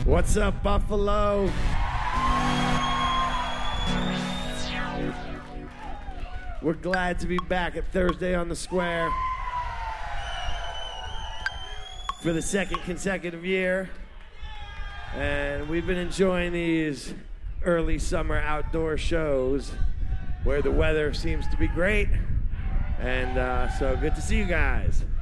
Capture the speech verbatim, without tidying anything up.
What's up, Buffalo? We're glad to be back at Thursday on the Square for the second consecutive year. And we've been enjoying these early summer outdoor shows where the weather seems to be great. And uh, so good to see you guys.